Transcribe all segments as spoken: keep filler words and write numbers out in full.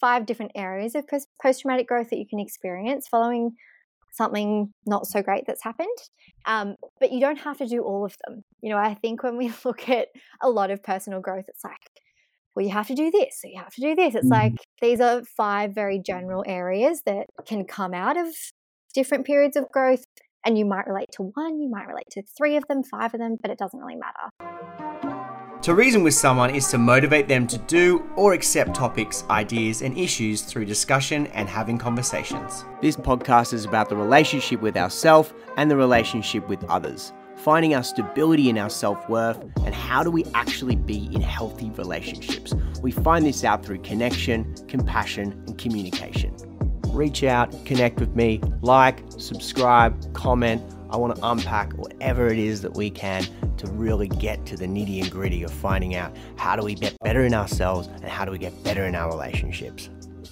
five different areas of post- post-traumatic growth that you can experience following something not so great that's happened. Um, but you don't have to do all of them. You know, I think when we look at a lot of personal growth, it's like, well, you have to do this, so you have to do this. It's Mhm. like these are five very general areas that can come out of different periods of growth, and you might relate to one, you might relate to three of them, five of them, but it doesn't really matter. To reason with someone is to motivate them to do or accept topics, ideas, and issues through discussion and having conversations. This podcast is about the relationship with ourselves and the relationship with others, finding our stability in our self-worth, and how do we actually be in healthy relationships. We find this out through connection, compassion, and communication. Reach out, connect with me, like, subscribe, comment. I want to unpack whatever it is that we can to really get to the nitty and gritty of finding out how do we get better in ourselves and how do we get better in our relationships.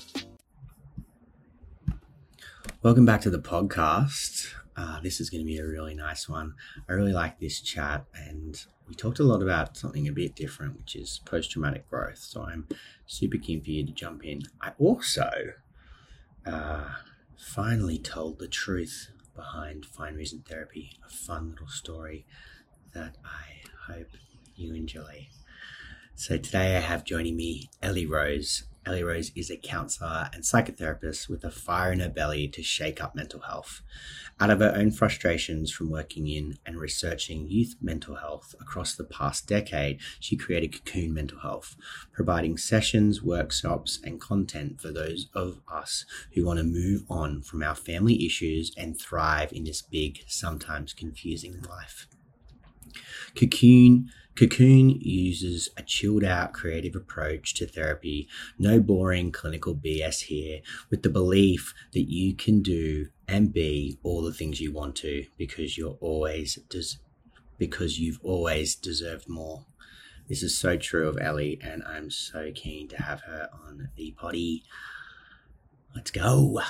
Welcome back to the podcast. Uh, this is going to be a really nice one. I really like this chat, and we talked a lot about something a bit different, which is post-traumatic growth. So I'm super keen for you to jump in. I also uh, finally told the truth behind Find Reason Therapy, a fun little story that I hope you enjoy. So today I have joining me Ellie Rose. Ellie Rose is a counsellor and psychotherapist with a fire in her belly to shake up mental health. Out of her own frustrations from working in and researching youth mental health across the past decade, she created Cocoon Mental Health, providing sessions, workshops, and content for those of us who want to move on from our family issues and thrive in this big, sometimes confusing life. Cocoon Cocoon uses a chilled out creative approach to therapy, no boring clinical B S here, with the belief that you can do and be all the things you want to because you're always des- because you've always deserved more. This is so true of Ellie, and I'm so keen to have her on the potty. Let's go.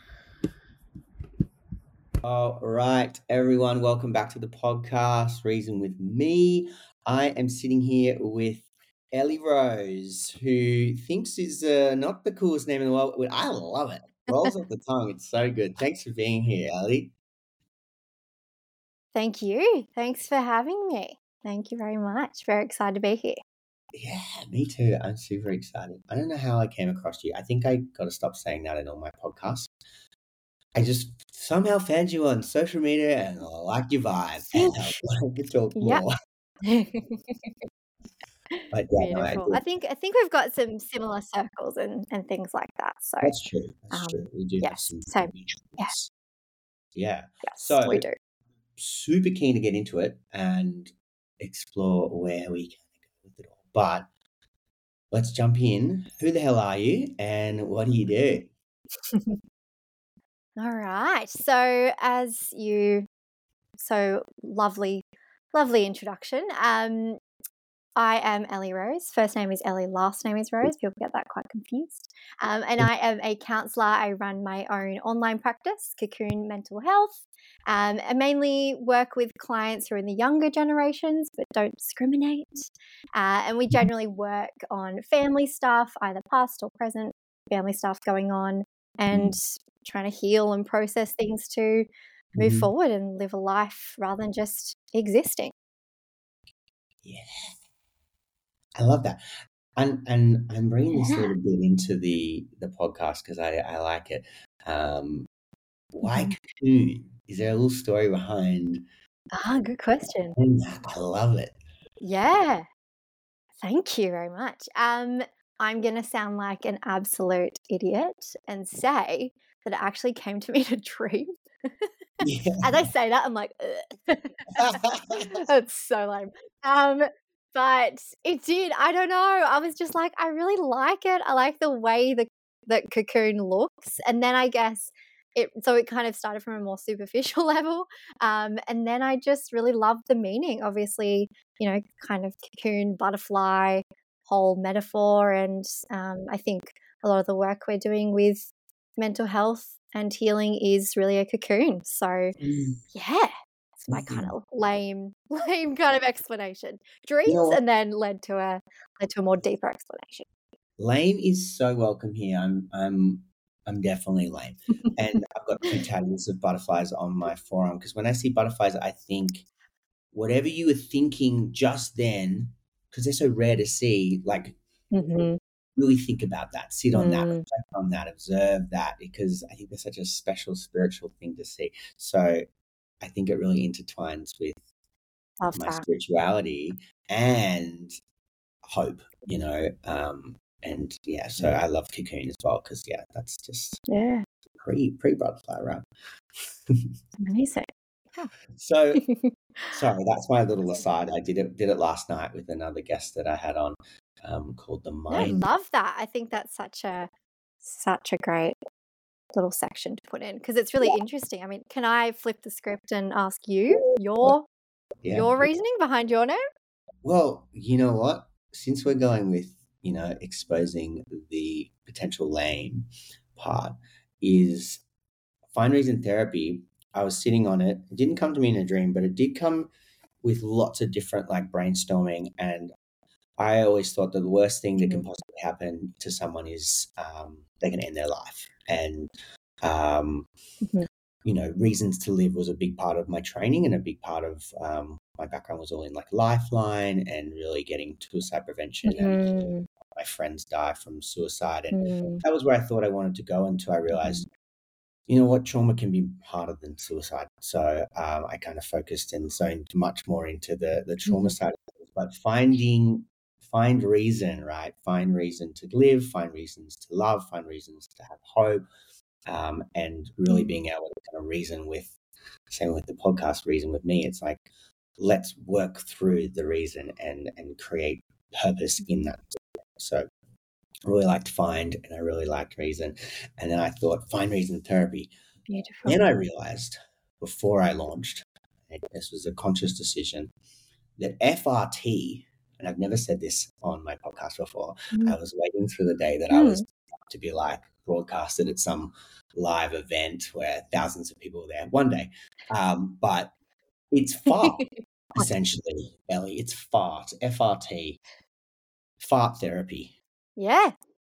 All right, everyone, welcome back to the podcast, Reason with me. I am sitting here with Ellie Rose, who thinks is uh, not the coolest name in the world. But I love it. Rolls off the tongue. It's so good. Thanks for being here, Ellie. Thank you. Thanks for having me. Thank you very much. Very excited to be here. Yeah, me too. I'm super excited. I don't know how I came across you. I think I got to stop saying that in all my podcasts. I just somehow found you on social media and I liked your vibe and I wanted to talk Yep. more. But yeah, no, I Beautiful. do. I think I think we've got some similar circles and, and things like that. So That's true. That's um, true. We do have yes, some so yeah, mutuals. Yeah. yes, So we do. super keen to get into it and explore where we can go with it all. But let's jump in. Who the hell are you and what do you do? All right. So as you so lovely, lovely introduction. Um, I am Ellie Rose. First name is Ellie, last name is Rose. People get that quite confused. Um, and I am a counsellor. I run my own online practice, Cocoon Mental Health. Um, I mainly work with clients who are in the younger generations but don't discriminate. Uh, and we generally work on family stuff, either past or present family stuff going on, and trying to heal and process things to move Mhm. forward and live a life rather than just existing. Yeah. I love that. And and I'm bringing this a Yeah. little bit into the the podcast because I, I like it. Um, why Mhm. Cocoon? Is there a little story behind Ah, good question. that? I love it. Yeah. Thank you very much. Um, I'm going to sound like an absolute idiot and say that it actually came to me in a dream. Yeah. As I say that, I'm like, ugh. That's so lame. Um, but it did. I don't know. I was just like, I really like it. I like the way the that Cocoon looks, and then I guess it. So it kind of started from a more superficial level, um, and then I just really loved the meaning. Obviously, you know, kind of cocoon, butterfly, whole metaphor, and um, I think a lot of the work we're doing with mental health and healing is really a cocoon. So Mm, yeah, it's my kind mm. of lame, lame kind of explanation. Dreams, You know what? and then led to a led to a more deeper explanation. Lame is so welcome here. I'm I'm I'm definitely lame. And I've got two tattoos of butterflies on my forearm because when I see butterflies, I think whatever you were thinking just then, because they're so rare to see, like Mm-hmm. really think about that, sit on that, Mm. reflect on that, observe that, because I think they're such a special spiritual thing to see. So I think it really intertwines with Love my that. spirituality and hope, you know. Um, and yeah, so I love Cocoon as well because yeah, that's just Yeah. pre pre butterfly wrap. Amazing. So sorry, that's my little aside. I did it did it last night with another guest that I had on, um, called the No, I Mind. love that. I think that's such a such a great little section to put in because it's really interesting. I mean, can I flip the script and ask you your Yeah. your reasoning behind your name? Well, you know what? Since we're going with, you know, exposing the potential lame part, is find reason therapy. I was sitting on it. It didn't come to me in a dream, but it did come with lots of different like brainstorming. And I always thought that the worst thing that can Mhm. possibly happen to someone is um, they can end their life. And um, Mhm. you know, reasons to live was a big part of my training, and a big part of um, my background was all in like Lifeline and really getting suicide prevention. And Mm, my friends die from suicide, and mm, that was where I thought I wanted to go until I realized, you know what, trauma can be harder than suicide. So um, I kind of focused and zoned much more into the the trauma mhm, side of things. But finding find reason, right? Find reason to live, find reasons to love, find reasons to have hope, um, and really mm, being able to kind of reason with, same with the podcast, reason with me. It's like, let's work through the reason and and create purpose in that. So I really liked Find and I really liked Reason. And then I thought, find reason therapy. beautiful. Then I realized before I launched, and this was a conscious decision, that F R T, and I've never said this on my podcast before, Mm, I was waiting for the day that I mm. was to be like broadcasted at some live event where thousands of people were there one day. Um, but it's fart, essentially, Ellie. It's fart, F R T, fart therapy. Yeah,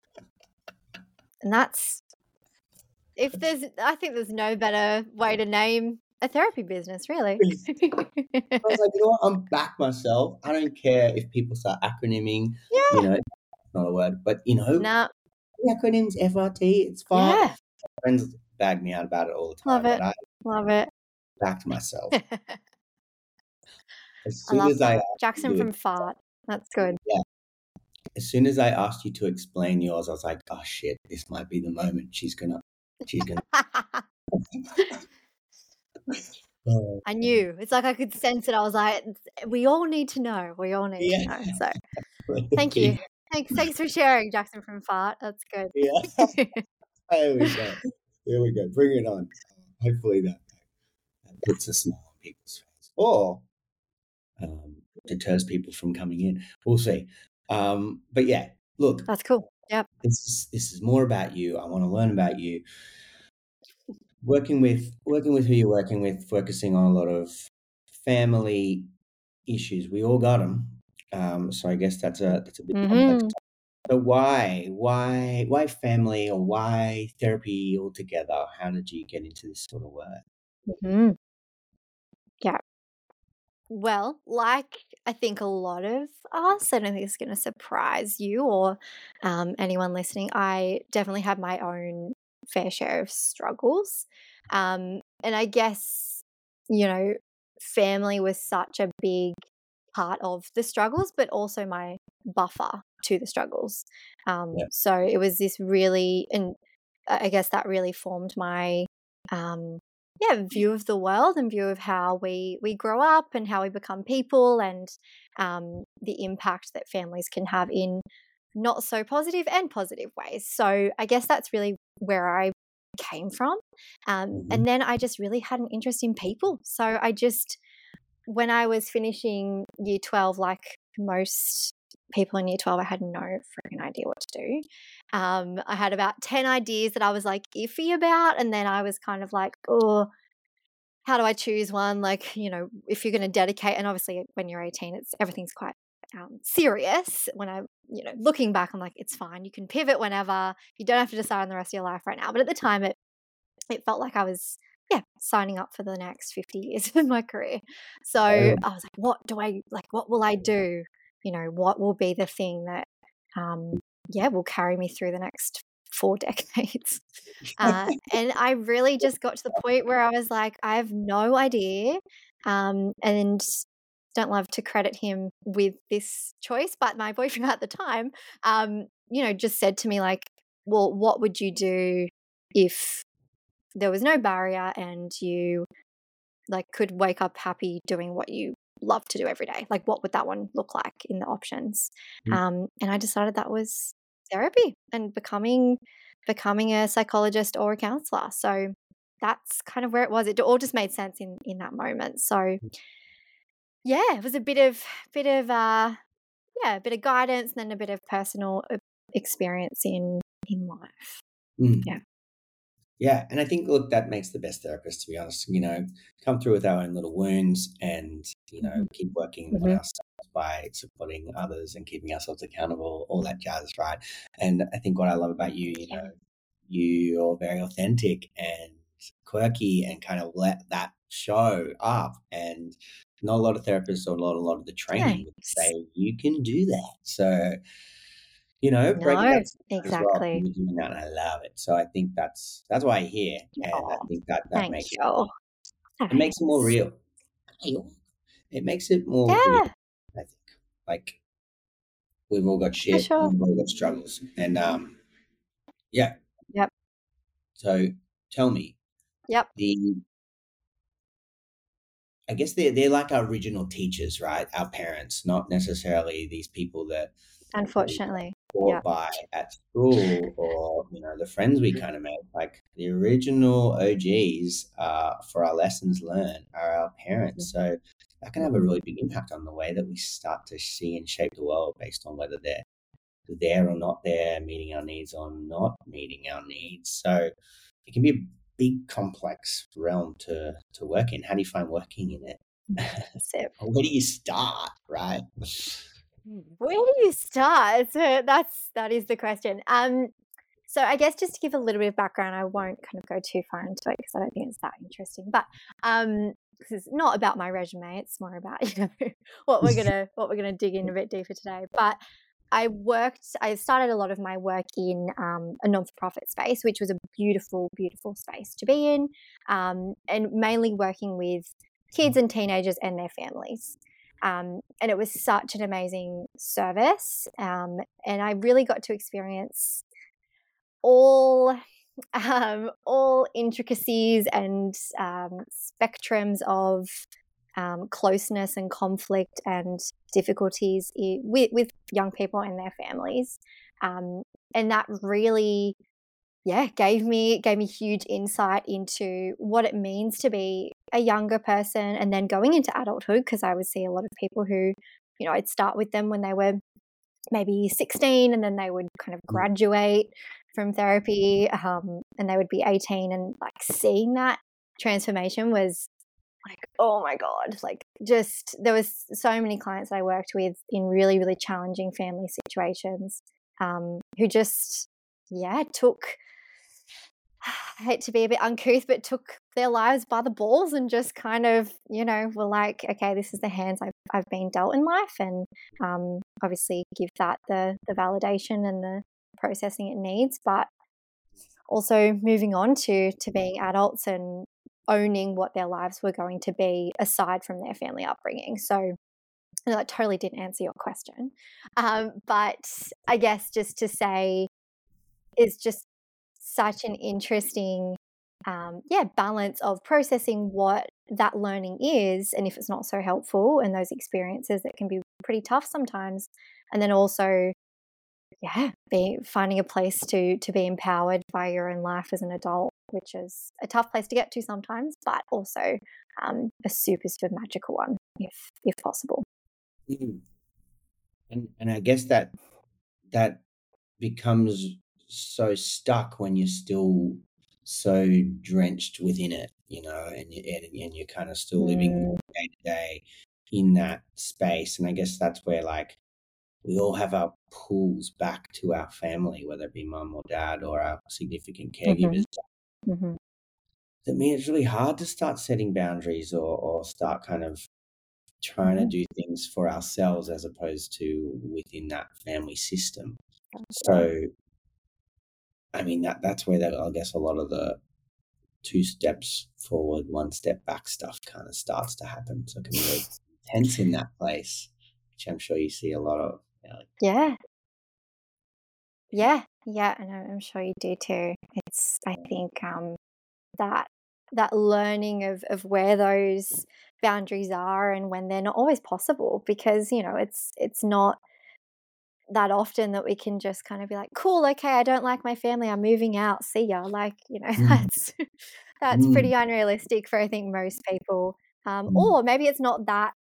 and that's if there's. I think there's no better way to name a therapy business, really. I was like, you know what? I'm back myself. I don't care if people start acronyming, you Yeah. know, not a word, but you know, Nah. the acronyms F R T, it's fart. Yeah. Friends bag me out about it all the Love time, it. but I Love it. backed myself. I As soon love as I that. asked Jackson you to, from Fart. That's good. yeah, as soon as I asked you to explain yours, I was like, oh shit, this might be the moment she's gonna, she's gonna. Oh, I knew. It's like I could sense it. I was like, we all need to know. We all need yeah. to know. So thank you. Thanks, thanks for sharing, Jackson from Fart. That's good. Yeah. There we go. There we go. Bring it on. Hopefully that, that puts a smile on people's face, or um, deters people from coming in. We'll see. Um, but yeah, look, That's cool. Yep. this is this is more about you. I want to learn about you. Working with working with who you're working with, focusing on a lot of family issues. We all got them. Um, so I guess that's a that's a bit complex. Mm-hmm. So why why why family, or why therapy altogether? How did you get into this sort of work? Mm-hmm. Yeah. Well, like I think a lot of us, I don't think it's going to surprise you or um, anyone listening. I definitely have my own fair share of struggles. Um, and I guess, you know, family was such a big part of the struggles, but also my buffer to the struggles. Um, Yeah. so it was this really, and I I guess that really formed my um, yeah view of the world and view of how we we grow up and how we become people and um, the impact that families can have in not so positive and positive ways. So I guess that's really where I came from. Um, Mhm. and then I just really had an interest in people. So I just, when I was finishing year twelve, like most people in year twelve, I had no freaking idea what to do. Um, I had about ten ideas that I was like iffy about. And then I was kind of like, oh, how do I choose one? Like, you know, if you're going to dedicate, and obviously when you're eighteen, it's everything's quite um, serious. When I, you know, looking back, I'm like, it's fine. You can pivot whenever. You don't have to decide on the rest of your life right now. But at the time, it it felt like I was, yeah, signing up for the next fifty years of my career. So Oh, I was like, what do I like? What will I do? You know, what will be the thing that, um, yeah, will carry me through the next four decades? Uh, and I really just got to the point where I was like, I have no idea. Um, and don't love to credit him with this choice, but my boyfriend at the time, um, you know, just said to me like, well, what would you do if there was no barrier and you like could wake up happy doing what you love to do every day? Like, what would that one look like in the options? mm, Um, and I decided that was therapy and becoming becoming a psychologist or a counselor. So that's kind of where it was. It all just made sense in in that moment. So yeah, it was a bit of bit of uh yeah, a bit of guidance and then a bit of personal uh, experience in in life. mm. Yeah. Yeah, and I think look, that makes the best therapist, to be honest. You know, come through with our own little wounds, and you know, hmm keep working on hmm ourselves by supporting others and keeping ourselves accountable, all that jazz, right? And I think what I love about you, you Yeah. know, you're very authentic and quirky, and kind of let that show up. And not a lot of therapists or a lot, a lot of the training would Thanks. say you can do that. So you know, breaking No, that stigma as well. exactly. You're doing that, and I love it. So I think that's that's why I'm here, and I Oh, think that that thank makes you. Oh, it makes it more thanks. real. It makes it more real. Yeah, I think like we've all got for shit, sure. and we've all got struggles, and um, yeah. Yep. So tell me, Yep. the I guess they're they're like our original teachers, right? Our parents, not necessarily these people that we Unfortunately. taught Yep. by at school, or you know the friends we kind of made. Like the original O Gs uh, for our lessons learned are our parents. So that can have a Mhm. really big impact on the way that we start to see and shape the world based on whether they're there or not there, meeting our needs or not meeting our needs. So it can be a big complex realm to to work in. How do you find working in it? So Where do you start, right? where do you start? So that's that is the question. Um, so I guess just to give a little bit of background, I won't kind of go too far into it because I don't think it's that interesting. But um, this is not about my resume; it's more about you know what we're gonna what we're gonna dig in a bit deeper today. But I worked. I started a lot of my work in um, a non-for-profit space, which was a beautiful, beautiful space to be in, um, and mainly working with kids and teenagers and their families. Um, and it was such an amazing service, um, and I really got to experience all um, all intricacies and um, spectrums of um, closeness and conflict and difficulties i- with, with young people and their families, um, and that really, yeah, gave me gave me huge insight into what it means to be a younger person, and then going into adulthood because I would see a lot of people who, you know, I'd start with them when they were maybe sixteen and then they would kind of graduate from therapy, um, and they would be eighteen, and like seeing that transformation was like, oh my god, like just there was so many clients that I worked with in really really challenging family situations, um, who just yeah took I hate to be a bit uncouth, but took their lives by the balls and just kind of, you know, were like, okay, this is the hands I've, I've been dealt in life, and um, obviously give that the the validation and the processing it needs, but also moving on to to being adults and owning what their lives were going to be aside from their family upbringing. So no, that totally didn't answer your question, um, but I guess just to say is just such an interesting um, yeah balance of processing what that learning is, and if it's not so helpful, and those experiences that can be pretty tough sometimes, and then also yeah be finding a place to to be empowered by your own life as an adult, which is a tough place to get to sometimes, but also um, a super super magical one if if possible. Mm. And and I guess that that becomes so stuck when you're still so drenched within it, you know, and you and, and you're kind of still living Mm, day to day. in that space. And I guess that's where like we all have our pulls back to our family, whether it be mum or dad or our significant caregivers. Mm-hmm. Mm-hmm. That means it's really hard to start setting boundaries or, or start kind of trying Mm-hmm. to do things for ourselves as opposed to within that family system. Yeah. So, I mean, that that's where that, I guess a lot of the two steps forward, one step back stuff kind of starts to happen. So it can be really tense in that place, which I'm sure you see a lot of. You know, like, Yeah. Yeah. Yeah. And I'm I'm sure you do too. It's, I think, um, that that learning of of where those boundaries are and when they're not always possible, because you know it's it's not that often that we can just kind of be like, cool, okay, I don't like my family, I'm moving out, see ya. Like, you know, mm, that's that's mm, pretty unrealistic for I think most people. Um, mm, or maybe it's not that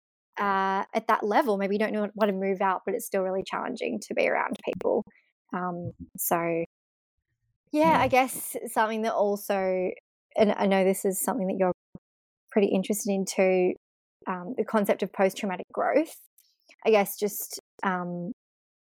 uh, at that level. Maybe you don't know want to move out, but it's still really challenging to be around people. Um, so yeah, yeah. I guess something that also, and I know this is something that you're pretty interested in too, um, the concept of post-traumatic growth. I guess just um,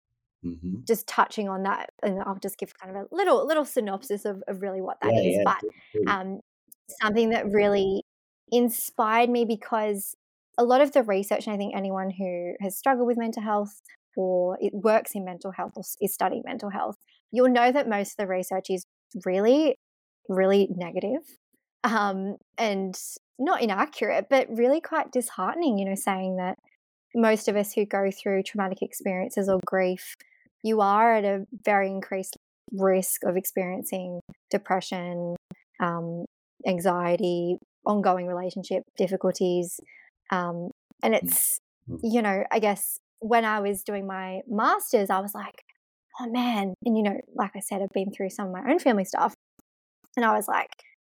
hmm just touching on that, and I'll just give kind of a little little synopsis of, of really what that Yeah, is. yeah. But do- do. um, something that really inspired me, because a lot of the research, and I think anyone who has struggled with mental health or it works in mental health or is studying mental health, you'll know that most of the research is really, really negative, um, and not inaccurate, but really quite disheartening, you know, saying that most of us who go through traumatic experiences or grief, you are at a very increased risk of experiencing depression, um, anxiety, ongoing relationship difficulties. Um, and Mm, it's, mm, you know, I guess when I was doing my master's, I was like, oh man. And, you know, like I said, I've been through some of my own family stuff. And I was like,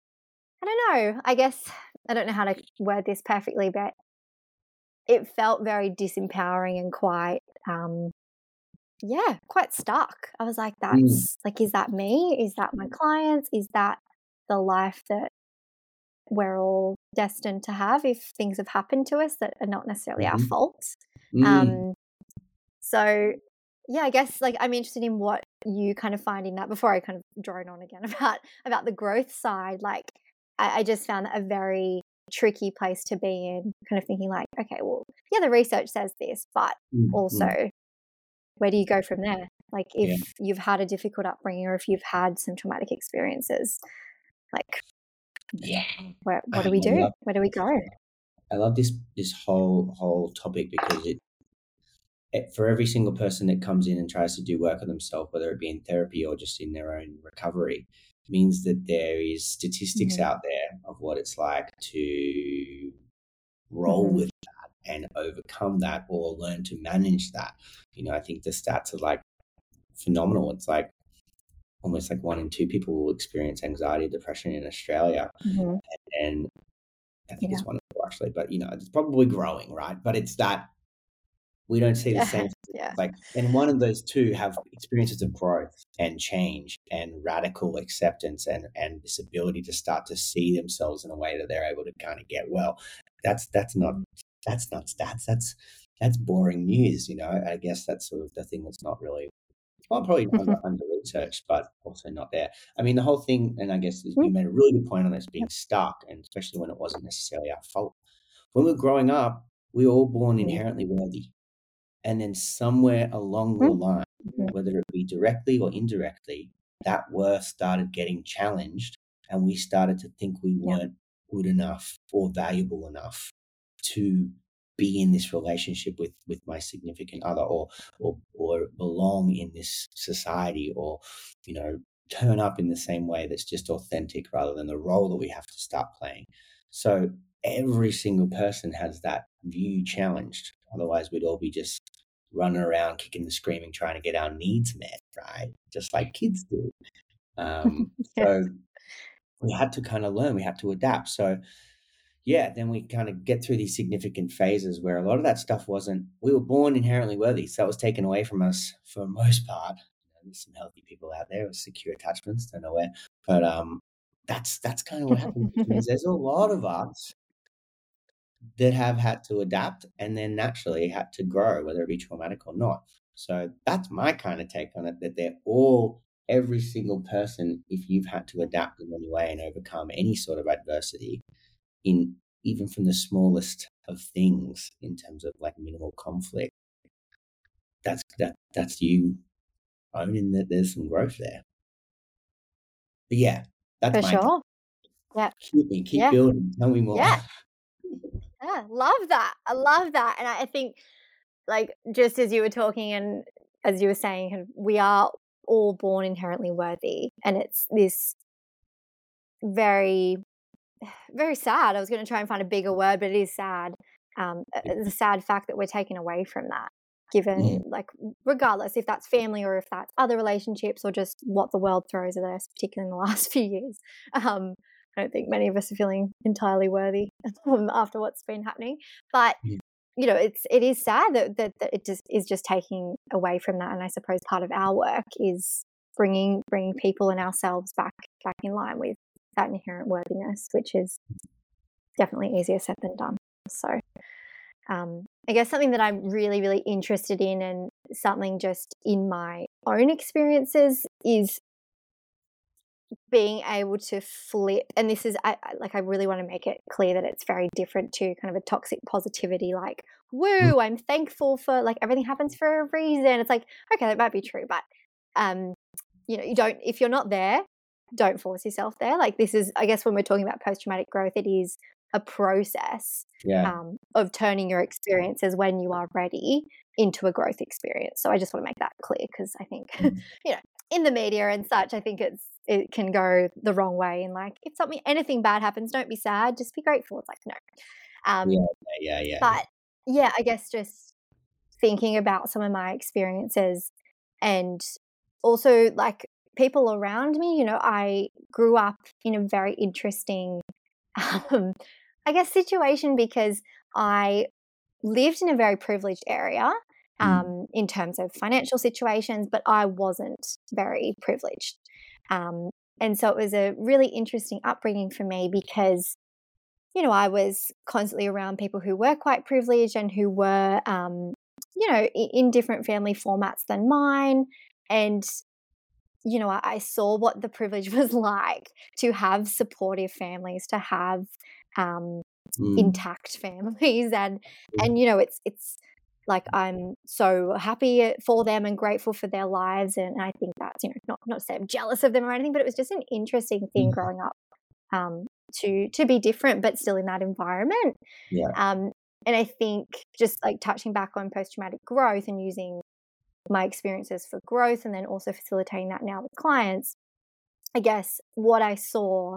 I don't know. I guess I don't know how to word this perfectly, but it felt very disempowering and quite, um, yeah, quite stuck. I was like, mm, that's like, is that me? Is that my clients? Is that the life that we're all destined to have if things have happened to us that are not necessarily our mhm, fault? mm. Um, so, yeah, I guess like I'm interested in what you kind of find in that before I kind of drone on again about about the growth side. Like, I, I just found that a very tricky place to be in, kind of thinking like, okay, well, yeah, the research says this, but Mm, mm. also where do you go from there? Like Yeah. if you've had a difficult upbringing or if you've had some traumatic experiences, like Yeah. where what I do we do? love Where do we go? I love this this whole whole topic because it, it for every single person that comes in and tries to do work on themselves, whether it be in therapy or just in their own recovery, means that there is statistics Mhm, out there of what it's like to roll mhm, with that and overcome that or learn to manage that. You know, I think the stats are like phenomenal. It's like almost like one in two people will experience anxiety, depression in Australia, mhm. and I think Yeah. it's one in four actually. But you know, it's probably growing, right? But it's that we don't see the Yeah. same Yeah. statistics. Like, and one of those two have experiences of growth and change and radical acceptance and and this ability to start to see themselves in a way that they're able to kind of get well. That's that's not that's not stats. That's that's boring news. You know, I guess that's sort of the thing that's not really well, probably under under researched, but also not there. I mean, the whole thing, and I guess Mm, you made a really good point on this being yep. stuck, and especially when it wasn't necessarily our fault. When we were growing up, we were all born Mhm, inherently worthy. And then somewhere along the mm, line, mhm. whether it be directly or indirectly, that worth started getting challenged, and we started to think we Yeah. weren't good enough or valuable enough to be in this relationship with with my significant other or or or belong in this society or you know turn up in the same way that's just authentic rather than the role that we have to start playing. So every single person has that view challenged, otherwise we'd all be just running around kicking and screaming trying to get our needs met, right, just like kids do. um, Yeah. so we had to kind of learn, we had to adapt. So yeah, then we kind of get through these significant phases where a lot of that stuff wasn't, we were born inherently worthy. So that was taken away from us for the most part. You know, there's some healthy people out there with secure attachments, don't know where. But um, that's that's kind of what happened, which means there's a lot of us that have had to adapt and then naturally had to grow, whether it be traumatic or not. So that's my kind of take on it, that they're all, every single person, if you've had to adapt in any way and overcome any sort of adversity, in even from the smallest of things in terms of like minimal conflict, that's that that's you owning that there's some growth there. But yeah, that's For my sure. Yeah. keep me, keep Yeah. building. Tell me more. Yeah. Yeah. Love that. I love that. And I I think, like, just as you were talking and as you were saying, kind of, we are all born inherently worthy. And it's this very, very sad. I was going to try and find a bigger word, but it is sad. Um, uh, the sad fact that we're taken away from that, given, Mm. like, regardless if that's family or if that's other relationships or just what the world throws at us, particularly in the last few years. Um, I don't think many of us are feeling entirely worthy um, after what's been happening. But Yeah. you know, it's it is sad that, that that it just is just taking away from that. And I suppose part of our work is bringing bringing people and ourselves back back in line with that inherent worthiness, which is definitely easier said than done. So, um, I guess something that I'm really really interested in, and something just in my own experiences, is being able to flip. And this is I, I like I really want to make it clear that it's very different to kind of a toxic positivity, like, woo, I'm thankful for, like, everything happens for a reason. It's like, okay, that might be true, but um you know, you don't, if you're not there, don't force yourself there. Like, this is, I guess, when we're talking about post-traumatic growth, it is a process Yeah. um, of turning your experiences when you are ready into a growth experience. So I just want to make that clear, because I think, Mm. you know, in the media and such, I think it's it can go the wrong way. And, like, if something, anything bad happens, don't be sad, just be grateful. It's like, no. Um, Yeah, yeah, yeah, yeah. But yeah, I guess just thinking about some of my experiences, and also, like, people around me, you know, I grew up in a very interesting, um, I guess, situation, because I lived in a very privileged area Mm. um, in terms of financial situations, but I wasn't very privileged. Um, and so it was a really interesting upbringing for me, because, you know, I was constantly around people who were quite privileged and who were, um, you know, in, in different family formats than mine. And, you know, I, I saw what the privilege was like to have supportive families, to have um, Mm. intact families, and and you know, it's it's like, I'm so happy for them and grateful for their lives, and I think that's, you know, not not to say I'm jealous of them or anything, but it was just an interesting thing Mm. growing up, um, to to be different but still in that environment. Yeah. Um, and I think, just like touching back on post-traumatic growth and using my experiences for growth, and then also facilitating that now with clients, I guess what I saw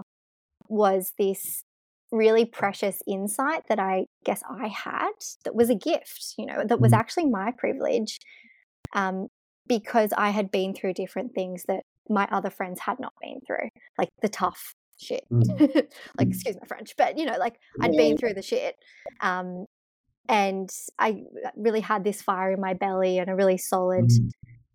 was this really precious insight that I guess I had, that was a gift, you know, that was Mm. actually my privilege, um, because I had been through different things that my other friends had not been through, like the tough shit. Mm. Like, Mm. excuse my French, but, you know, like, I'd Yeah, been yeah. through the shit. Um, and I really had this fire in my belly and a really solid, Mm.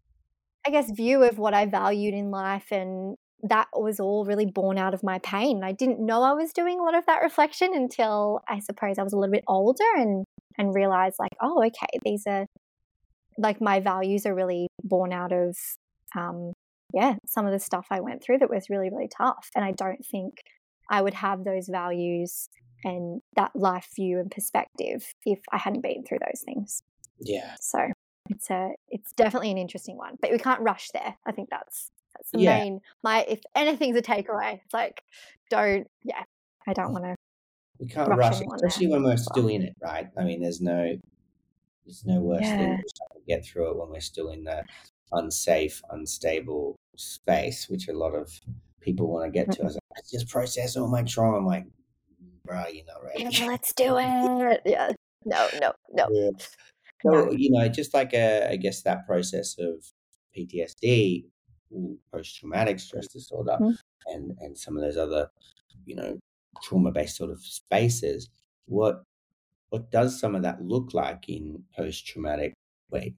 I guess, view of what I valued in life, and that was all really born out of my pain. I didn't know I was doing a lot of that reflection until, I suppose, I was a little bit older, and and realized, like, oh, okay, these are, like, my values are really born out of um yeah, some of the stuff I went through that was really really tough, and I don't think I would have those values and that life view and perspective if I hadn't been through those things. Yeah. So it's a it's definitely an interesting one, but we can't rush there. I think that's that's the Yeah. main, my if anything's a takeaway, it's like, don't yeah, I don't want to We can't rush rush it, anyone there especially when we're as still well. in it, right? I mean, there's no there's no worse thing Yeah. than trying to get through it when we're still in the unsafe, unstable space, which a lot of people want to get to. I was like, let's just process all my trauma. I'm like, bro, you're not ready. Yeah, let's do it. Yeah. No, no, no, Yeah. no. So, you know, just like a, I guess that process of P T S D, post traumatic stress disorder, Mhm. and and some of those other, you know, trauma based sort of spaces. What what does some of that look like in post traumatic wait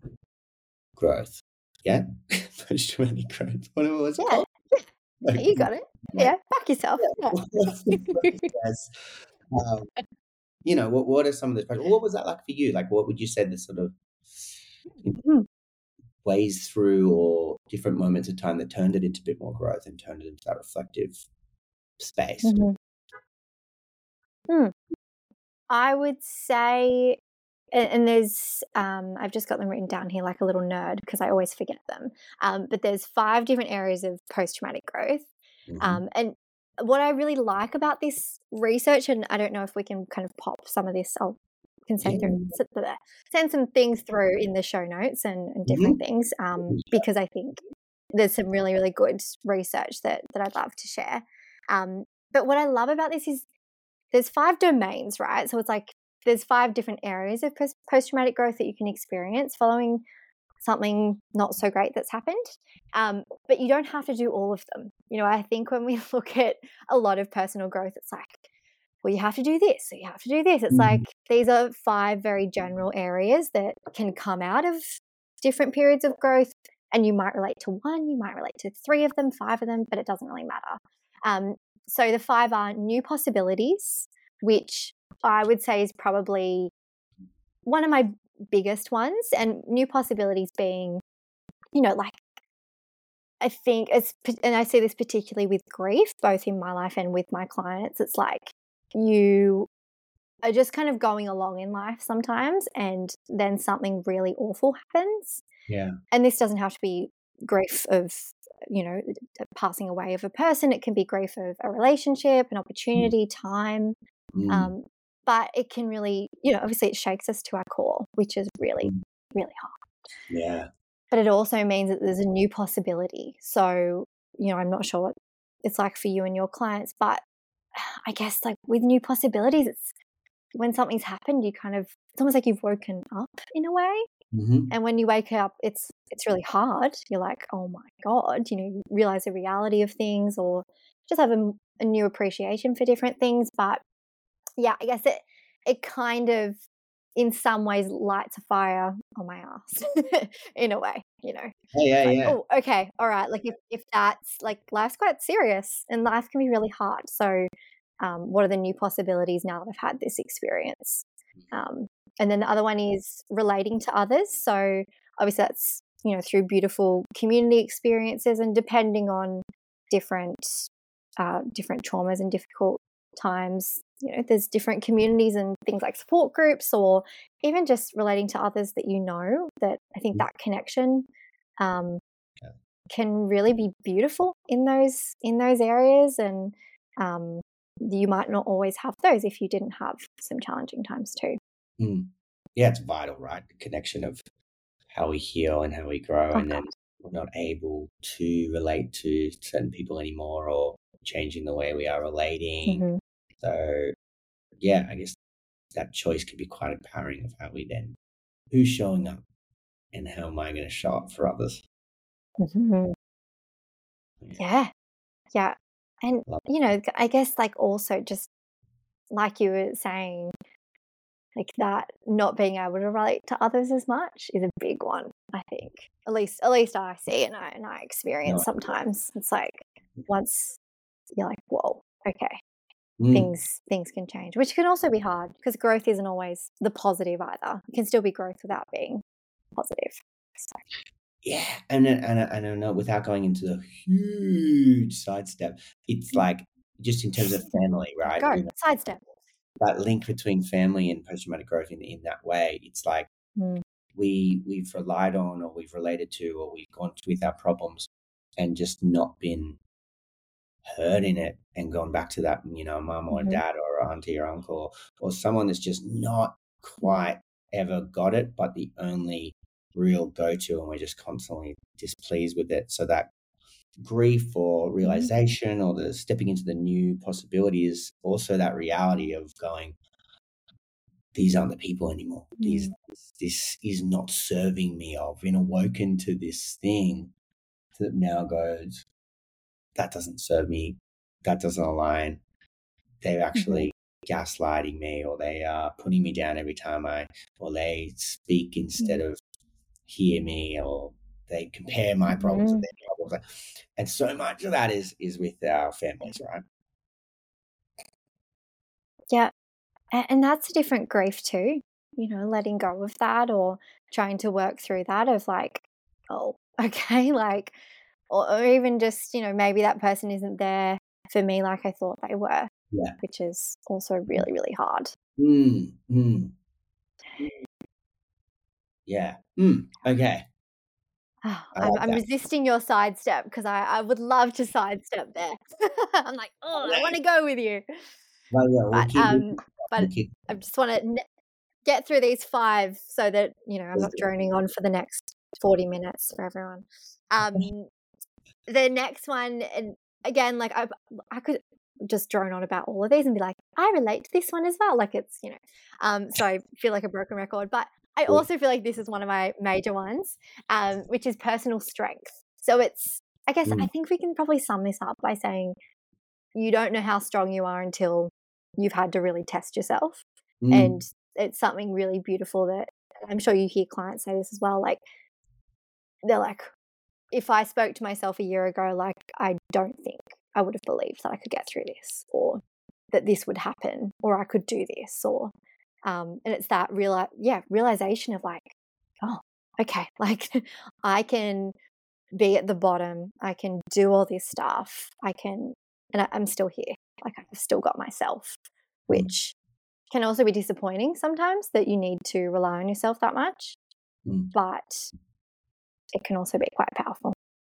growth? Yeah, post traumatic growth. What was it Yeah, called? yeah, you got it. Like, Yeah, back yourself. yeah, Yeah. what's the process? Um, you know, what what are some of the what was that like for you? Like, what would you say the sort of Mm. ways through or different moments of time that turned it into a bit more growth and turned it into that reflective space? Mhm. Mm. I would say, and, and there's, um, I've just got them written down here like a little nerd because I always forget them. Um, but there's five different areas of post-traumatic growth. Mhm. Um, and what I really like about this research, and I don't know if we can kind of pop some of this, I can send Yeah. through send some things through in the show notes and, and different things, um, because I think there's some really, really good research that that I'd love to share. Um, but what I love about this is there's five domains, right? So it's like there's five different areas of post- post-traumatic growth that you can experience following something not so great that's happened. Um, but you don't have to do all of them. You know, I think when we look at a lot of personal growth, it's like, well, you have to do this, so you have to do this. It's Mhm. like these are five very general areas that can come out of different periods of growth, and you might relate to one, you might relate to three of them, five of them, but it doesn't really matter. Um, so the five are new possibilities, which I would say is probably one of my biggest ones, and new possibilities being, you know, like I think it's, and I see this particularly with grief, both in my life and with my clients. It's like you are just kind of going along in life sometimes, and then something really awful happens. Yeah. And this doesn't have to be grief of, you know, passing away of a person. It can be grief of a relationship, an opportunity, time. Mm. Um, but it can really, you know, obviously it shakes us to our core, which is really, Mm. really hard. Yeah. But it also means that there's a new possibility. So, you know, I'm not sure what it's like for you and your clients, but I guess like with new possibilities, it's when something's happened, you kind of, it's almost like you've woken up in a way. Mm-hmm. And when you wake up, it's it's really hard. You're like, oh my God, you know, you realize the reality of things, or just have a, a new appreciation for different things. But yeah, I guess it it kind of in some ways lights a fire on my ass in a way, you know. Yeah, yeah, It's like, yeah. oh, okay, all right. Like if, if that's like life's quite serious and life can be really hard. So um, what are the new possibilities now that I've had this experience? Um, and then the other one is relating to others. So obviously that's, you know, through beautiful community experiences, and depending on different uh, different traumas and difficult times, you know, there's different communities and things like support groups, or even just relating to others that you know, that I think that connection um, Yeah. can really be beautiful in those in those areas. And um, you might not always have those if you didn't have some challenging times too. Mm. Yeah, it's vital, right? The connection of how we heal and how we grow, Oh, and then we're not able to relate to certain people anymore, or changing the way we are relating. Mhm. So, yeah, I guess that choice can be quite empowering of how we then, who's showing up and how am I going to show up for others? Mhm. Yeah. Yeah, yeah. And, Love you know, I guess like also just like you were saying, like that not being able to relate to others as much is a big one, I think. At least at least I see and I and I experience No. sometimes. It's like once you're like, whoa, okay, Mm. things things can change, which can also be hard because growth isn't always the positive either. It can still be growth without being positive. So, Yeah, and then- and I- and I know without going into the huge sidestep, it's like just in terms of family, right? go, You know, sidestep. that link between family and post-traumatic growth in in that way. It's like Mm. we we've relied on, or we've related to, or we've gone with our problems and just not been heard in it, and gone back to that, you know, mum or Mhm. dad or auntie or uncle or someone that's just not quite ever got it, but the only real go-to, and we're just constantly displeased with it. So that grief or realization or the stepping into the new possibility is also that reality of going, these aren't the people anymore. These, Mm. this is not serving me. I've been awoken to this thing that now goes, that doesn't serve me. That doesn't align. They're actually gaslighting me, or they are putting me down every time I, or they speak instead of hear me, or they compare my problems with Mhm. their problems. And so much of that is is with our families, right? Yeah. And, and that's a different grief too, you know, letting go of that or trying to work through that of like, oh, okay, like, or, or even just, you know, maybe that person isn't there for me like I thought they were, Yeah. which is also really, really hard. Mm, mm. Yeah. Mm, okay. Oh, I I'm, like I'm that. resisting your sidestep because I, I would love to sidestep there. I'm like, oh, I want to go with you. Well, yeah, we'll But keep, we'll um, keep, but we'll keep I just want to get through these five so that, you know, I'm not droning on for the next forty minutes for everyone. Um, the next one, and again, like I, I could just drone on about all of these and be like, I relate to this one as well. Like it's, you know, um, so I feel like a broken record, but I also feel like this is one of my major ones, um, which is personal strength. So it's, I guess, Mm. I think we can probably sum this up by saying you don't know how strong you are until you've had to really test yourself. Mm. And it's something really beautiful that I'm sure you hear clients say this as well. Like, they're like, if I spoke to myself a year ago, like, I don't think I would have believed that I could get through this or that this would happen or I could do this or, um, and it's that real, yeah, realization of like, oh, okay, like I can be at the bottom. I can do all this stuff. I can, and I, I'm still here. Like I've still got myself, which can also be disappointing sometimes that you need to rely on yourself that much, Mm. but it can also be quite powerful.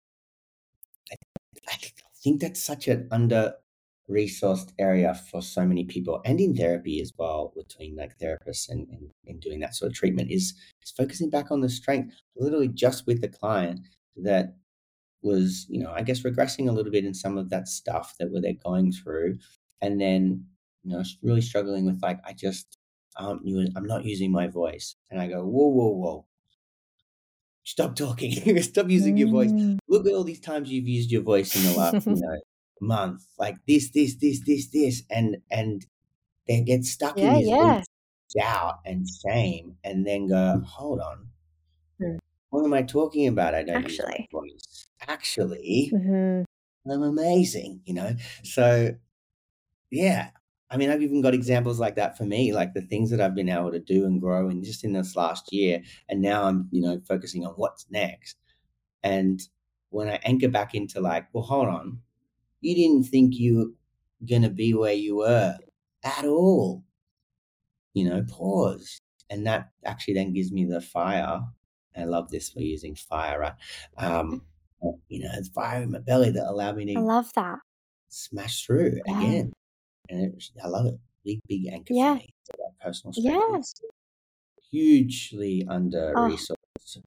I think that's such an under-resourced area for so many people, and in therapy as well, between like therapists and, and, and doing that sort of treatment is, is focusing back on the strength, literally just with the client that was, you know, I guess regressing a little bit in some of that stuff that were they're going through, and then, you know, really struggling with like, I just aren't using, I'm not using my voice, and I go, whoa, whoa, whoa. Stop talking. Stop using your voice. Mm. Look at all these times you've used your voice in the last, you know, month. Like this, this, this, this, this, and and they get stuck in Yeah, this yeah. loop of doubt and shame, and then go, hold on, Mm. what am I talking about? I don't use my Actually. voice. Actually, Mhm. I'm amazing, you know. So yeah. I mean, I've even got examples like that for me, like the things that I've been able to do and grow in just in this last year. And now I'm, you know, focusing on what's next. And when I anchor back into like, well, hold on, you didn't think you were going to be where you were at all, you know, pause. And that actually then gives me the fire. I love this for using fire, right? Um, you know, it's fire in my belly that allowed me I to love that. smash through Yeah. again. And it, I love it. Big, big anchor Yeah. for me. So that personal strength Yeah. is hugely under Oh, resourced.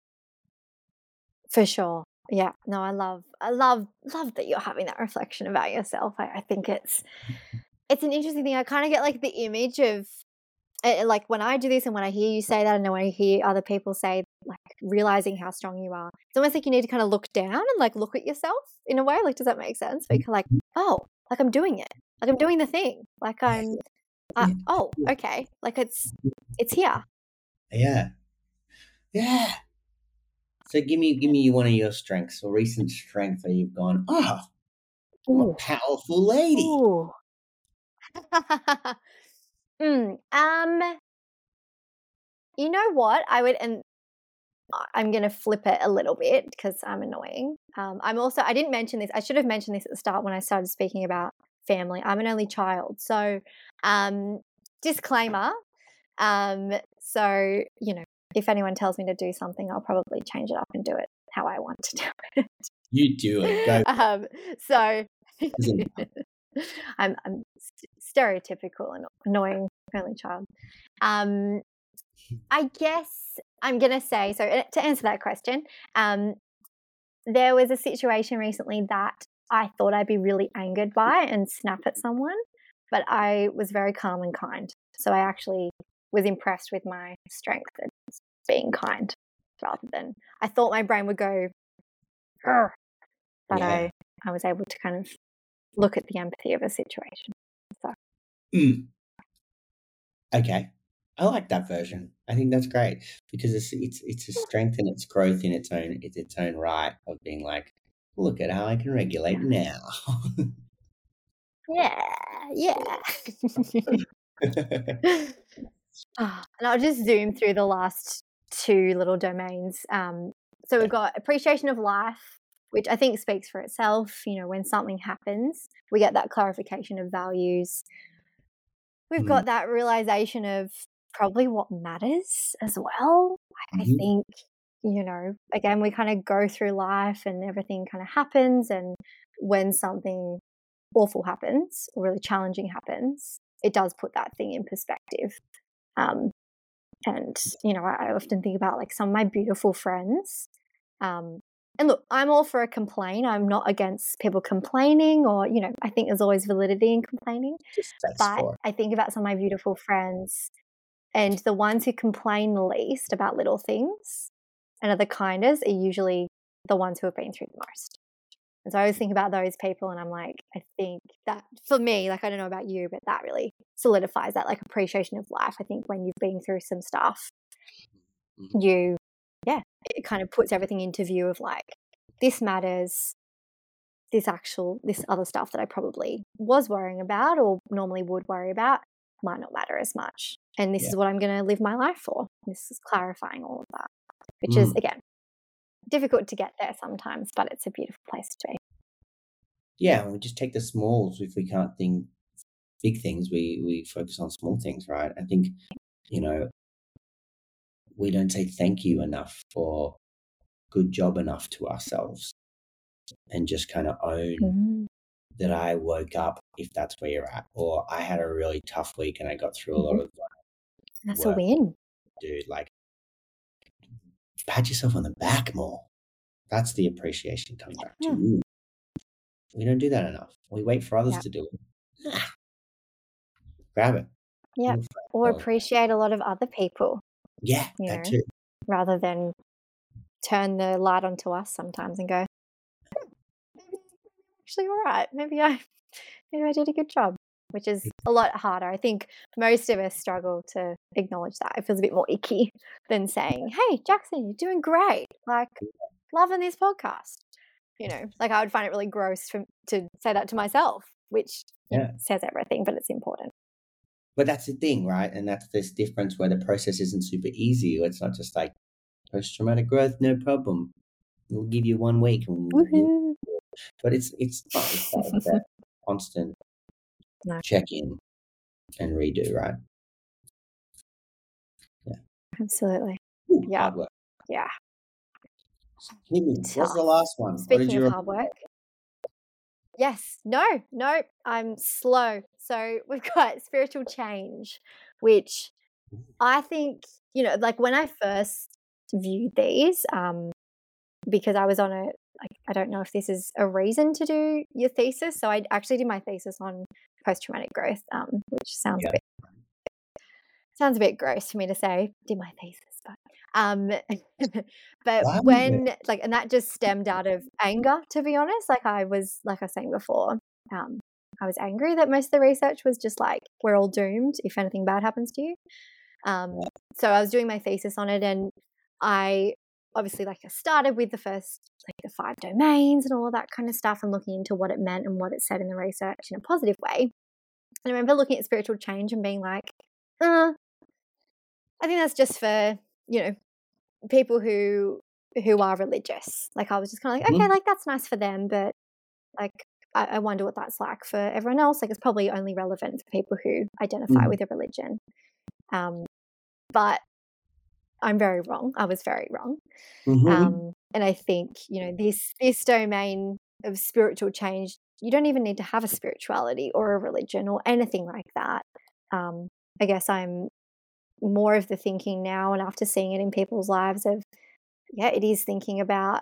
for sure. Yeah. No, I love, I love, love that you're having that reflection about yourself. I, I think it's, it's an interesting thing. I kind of get like the image of, uh, like when I do this and when I hear you say that and when I hear other people say like realizing how strong you are, it's almost like you need to kind of look down and like look at yourself in a way. Like, does that make sense? Like, like, oh, like I'm doing it. Like I'm doing the thing. Like I'm, uh, oh, okay. Like it's, it's here. Yeah. Yeah. So give me, give me one of your strengths or recent strength where you've gone, oh, I'm a Ooh. powerful lady. Ooh. mm, um, you know what? I would, and I'm going to flip it a little bit because I'm annoying. Um, I'm also, I didn't mention this. I should have mentioned this at the start when I started speaking about family. I'm an only child. So, um, disclaimer. Um, so, you know, if anyone tells me to do something, I'll probably change it up and do it how I want to do it. You do it. Go. um, so I'm, I'm stereotypical and annoying only child. Um, I guess I'm going to say, so to answer that question, um, there was a situation recently that I thought I'd be really angered by and snap at someone, but I was very calm and kind. So I actually was impressed with my strength at being kind rather than, I thought my brain would go, "Urgh," but Yeah. I, I was able to kind of look at the empathy of a situation. So. Mm. Okay. I like that version. I think that's great because it's it's it's a strength and its growth in its own it's its own right of being like, look at how I can regulate Yeah. now. Yeah, yeah. Ah, and I'll just zoom through the last two little domains. Um, so we've got appreciation of life, which I think speaks for itself. You know, when something happens, we get that clarification of values. We've Mm. got that realization of probably what matters as well. Like, I Mhm. think, you know, again, we kind of go through life and everything kind of happens. And when something awful happens or really challenging happens, it does put that thing in perspective. Um, and, you know, I, I often think about like some of my beautiful friends. Um, and look, I'm all for a complaint. I'm not against people complaining, or, you know, I think there's always validity in complaining. Just space But for it. I think about some of my beautiful friends, and the ones who complain the least about little things and are the kindest are usually the ones who have been through the most. And so I always think about those people, and I'm like, I think that for me, like, I don't know about you, but that really solidifies that like appreciation of life. I think when you've been through some stuff, Mhm. you, yeah, it kind of puts everything into view of like, this matters. This actual, this other stuff that I probably was worrying about or normally would worry about might not matter as much. And this Yeah. is what I'm going to live my life for. This is clarifying all of that, which Mm. is, again, difficult to get there sometimes, but it's a beautiful place to be. Yeah, we just take the smalls. If we can't think big things, we we focus on small things, right? I think, you know, we don't say thank you enough or good job enough to ourselves, and just kind of own Mm. that I woke up, if that's where you're at, or I had a really tough week and I got through a lot Mhm. of That's a work, win. dude. Like, pat yourself on the back more. That's the appreciation coming back to Yeah. you. We don't do that enough. We wait for others Yeah. to do it. Grab it. Yeah. You're Or fine. appreciate a lot of other people, Yeah, you that know, too. rather than turn the light onto us sometimes and go, actually, all right, maybe I, maybe I did a good job, which is a lot harder. I think most of us struggle to acknowledge that. It feels a bit more icky than saying, hey, Jackson, you're doing great. Like, loving this podcast. You know, like I would find it really gross for, to say that to myself, which you know, Yeah. says everything, but it's important. But that's the thing, right? And that's this difference where the process isn't super easy. It's not just like post-traumatic growth, no problem. We'll give you one week. And we'll, Woohoo. but it's it's not. It's that, it's that constant No. check-in and redo, right? Yeah. Absolutely. Ooh, Yeah. hard work. Yeah. Hit me. What's the Tough. last one? What did Speaking you of hard work. Yes. No, no, I'm slow. So we've got spiritual change, which I think, you know, like when I first viewed these, um, because I was on a, like, I don't know if this is a reason to do your thesis. So I actually did my thesis on post-traumatic growth, um, which sounds Yeah. a bit, sounds a bit gross for me to say, did my thesis, but, um, but Why? when, like, and that just stemmed out of anger, to be honest. Like I was, like I was saying before, um, I was angry that most of the research was just like, we're all doomed if anything bad happens to you. Um, so I was doing my thesis on it, and I obviously, like, I started with the first, like, the five domains and all of that kind of stuff, and looking into what it meant and what it said in the research in a positive way. And I remember looking at spiritual change and being like, uh, I think that's just for, you know, people who who are religious. Like I was just kind of like, Mhm. okay, like that's nice for them, but like I, I wonder what that's like for everyone else. Like it's probably only relevant for people who identify Mhm. with a religion. Um, but I'm very wrong. I was very wrong. Mhm. Um, and I think, you know, this this domain of spiritual change, you don't even need to have a spirituality or a religion or anything like that. Um, I guess I'm more of the thinking now, and after seeing it in people's lives, of, yeah, it is thinking about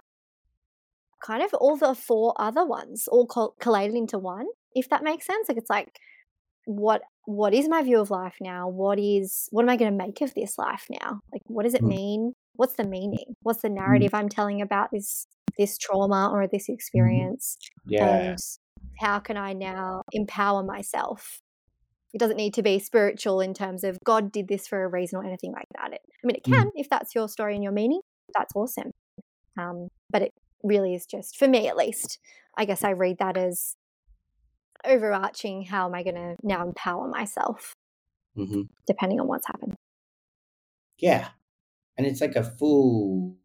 kind of all the four other ones all col- collated into one, if that makes sense. Like it's like, what what is my view of life now? What is what am I going to make of this life now? Like what does it Mm. mean? What's the meaning? What's the Mm. narrative I'm telling about this this trauma or this experience? Yeah. And how can I now empower myself? It doesn't need to be spiritual in terms of God did this for a reason or anything like that. It, I mean, it can, Mm. if that's your story and your meaning, that's awesome. Um, but it really is just, for me at least, I guess I read that as overarching, how am I going to now empower myself? Mm-hmm. depending on what's happened. Yeah. And it's like a full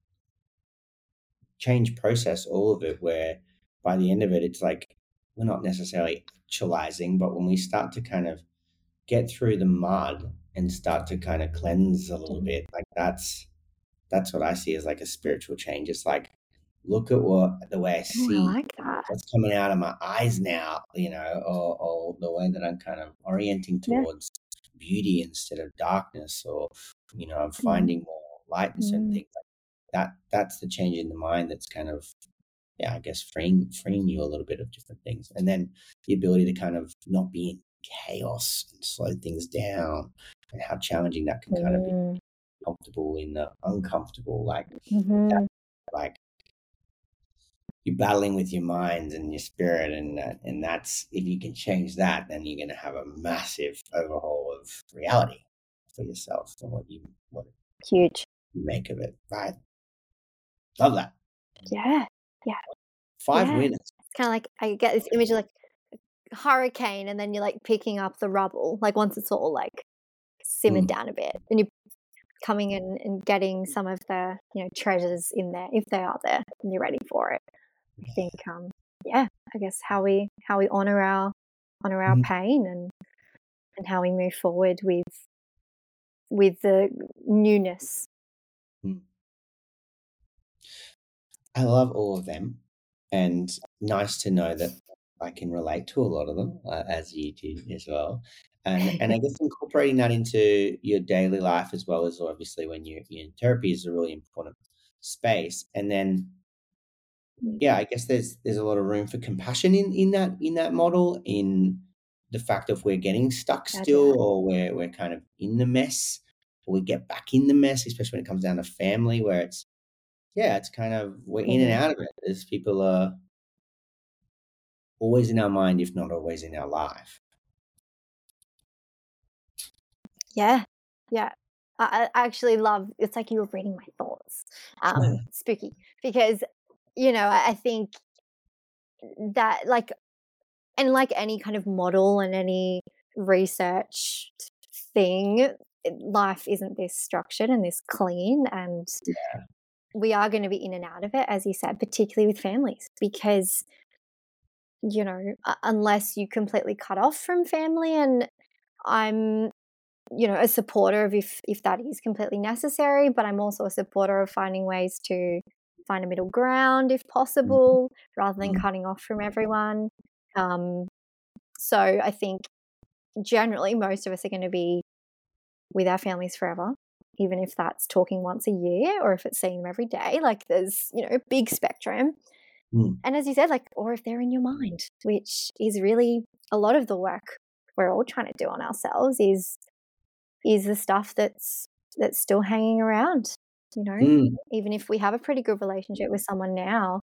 change process, all of it, where by the end of it, it's like we're not necessarily actualizing, but when we start to kind of get through the mud and start to kind of cleanse a little bit, like that's that's what I see as like a spiritual change. It's like, look at what the way I Oh, I see like that. what's coming out of my eyes now, you know, or, or the way that I'm kind of orienting Yeah. towards beauty instead of darkness, or, you know, I'm Mm. finding more light in certain Mm. things like that. That's the change in the mind that's kind of, yeah, I guess freeing freeing you a little bit of different things. And then the ability to kind of not be in chaos and slow things down, and how challenging that can kind of be Mm. comfortable in the uncomfortable, like Mhm. that, like you're battling with your mind and your spirit, and uh, and that's, if you can change that, then you're going to have a massive overhaul of reality for yourself and what you what Huge. you make of it. Right? Love that. Yeah. Yeah. Five Yeah. winners. It's kind of like I get this image of like a hurricane, and then you're like picking up the rubble, like once it's all like simmered Mm. down a bit, and you're coming in and getting some of the, you know, treasures in there if they are there, and you're ready for it. I think, um, yeah, I guess how we how we honor our honor our Mhm. pain, and and how we move forward with with the newness. Mm. I love all of them, and nice to know that I can relate to a lot of them, uh, as you do as well. And and I guess incorporating that into your daily life, as well as obviously when you you're in therapy, is a really important space. And then, yeah, I guess there's there's a lot of room for compassion in in that in that model, in the fact of we're getting stuck God, yeah. still, or we're we're kind of in the mess, or we get back in the mess, especially when it comes down to family, where it's, yeah, it's kind of we're in and Mhm. out of it as people are always in our mind, if not always in our life. Yeah, yeah. I, I actually love. It's like you were reading my thoughts. Um, spooky, because you know I, I think that like and like any kind of model and any research thing, it- life isn't this structured and this clean, and we are going to be in and out of it, as you said, particularly with families, because you know u- unless you completely cut off from family, and I'm, you know, a supporter of if if that is completely necessary, but I'm also a supporter of finding ways to find a middle ground if possible, rather than Mm. cutting off from everyone. Um, so I think generally most of us are going to be with our families forever, even if that's talking once a year or if it's seeing them every day. Like there's, you know, big spectrum. Mm. And as you said, like, or if they're in your mind, which is really a lot of the work we're all trying to do on ourselves, is is the stuff that's that's still hanging around, you know. Mm. Even if we have a pretty good relationship with someone now,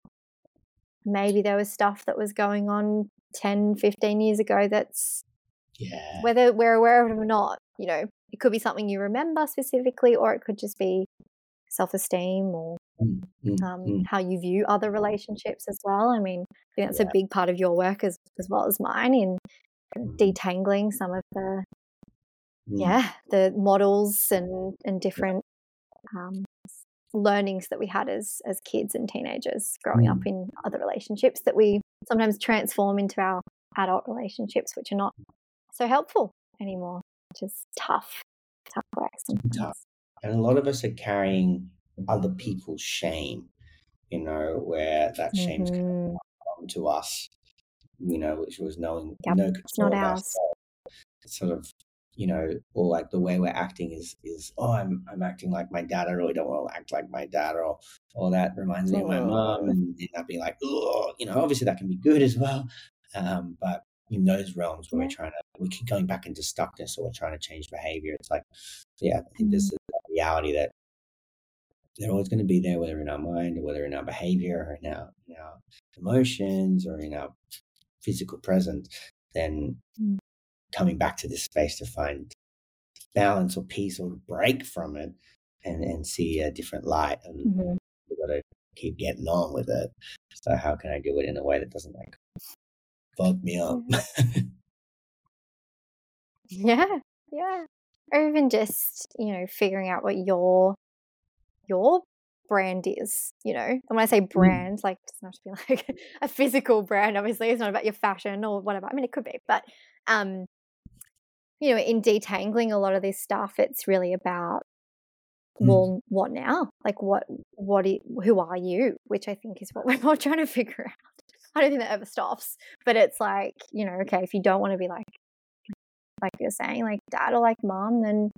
maybe there was stuff that was going on ten, fifteen years ago that's, Yeah. whether we're aware of it or not, you know, it could be something you remember specifically, or it could just be self-esteem, or Mm. Mm. um, Mm. how you view other relationships as well. I mean, I think that's a Yeah. big part of your work as as well as mine, in kind of Mm. detangling some of the Mm. yeah the models and and different um, learnings that we had as as kids and teenagers growing up Mm. in other relationships that we sometimes transform into our adult relationships, which are not so helpful anymore, which is tough, tough work sometimes. Tough. And a lot of us are carrying other people's shame, you know, where that shame's Mhm. come to us, you know, which was knowing Yep, no it's not control of ours. ourselves. It's sort of, you know, or like the way we're acting is is oh, I'm I'm acting like my dad. I really don't want to act like my dad, or or that reminds me of my mom, Mm. and, and that be like, oh, you know, obviously that can be good as well. Um, but in those realms where Yeah. we're trying to, we keep going back into stuckness, or we're trying to change behavior. It's like, yeah, I think Mm. this is a reality that they're always going to be there, whether in our mind or whether in our behavior or in our, in our emotions or in our physical presence. Then Mm. coming back to this space to find balance or peace or break from it, and, and see a different light, and Mhm. we've got to keep getting on with it. So how can I do it in a way that doesn't like fuck me up? Yeah. Yeah. Or even just, you know, figuring out what your your brand is, you know. And when I say Mm. brand, like it doesn't have to be like a physical brand, obviously. It's not about your fashion or whatever. I mean it could be, but um, you know, in detangling a lot of this stuff, it's really about Mm. well, what now? Like what what i- who are you? Which I think is what we're all trying to figure out. I don't think that ever stops. But it's like, you know, okay, if you don't want to be like like you're saying, like dad or like mom, then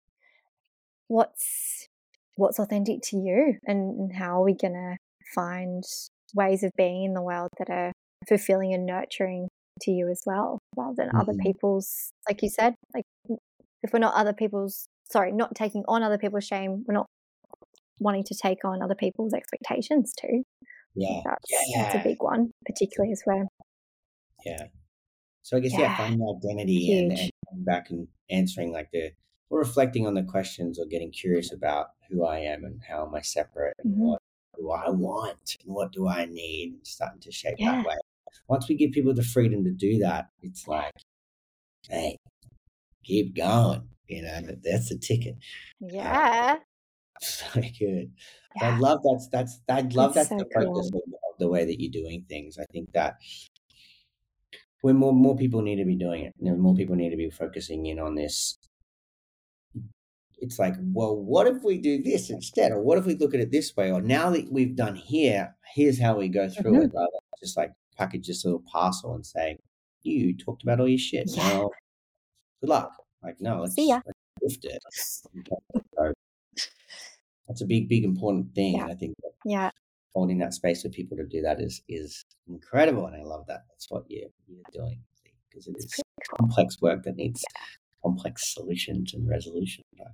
what's what's authentic to you and, and how are we gonna find ways of being in the world that are fulfilling and nurturing to you as well, rather than other Mm. people's, like you said, like if we're not other people's sorry, not taking on other people's shame, we're not wanting to take on other people's expectations too. I think Yeah. that's that's a Yeah. big one, particularly as we're Yeah. So I guess yeah, yeah, finding identity and huge. and coming back and answering like the or reflecting on the questions or getting curious about who I am and how am I separate and Hmm. what do I want and what do I need and starting to shape that Yeah, way. Once we give people the freedom to do that, it's like, hey, keep going. You know, that- that's the ticket. Uh, yeah, so good. So I yeah. love that's that's I love It's that's so the focus cool. of, of the way that you're doing things. I think that when more more people need to be doing it, you know, more people need to be focusing in on this. It's like, well, what if we do this instead? Or what if we look at it this way? Or now that we've done here, here's how we go through Hmm. it, rather than just like package this little parcel and say, you talked about all your shit. Yeah. Now, good luck. Like, no, See let's, ya. let's lift it. So that's a big, big important thing. Yeah. And I think that Yeah. holding that space for people to do that is is incredible. And I love that. That's what you're, you're doing because it It's is pretty cool. complex work that needs complex solutions and resolution. Right?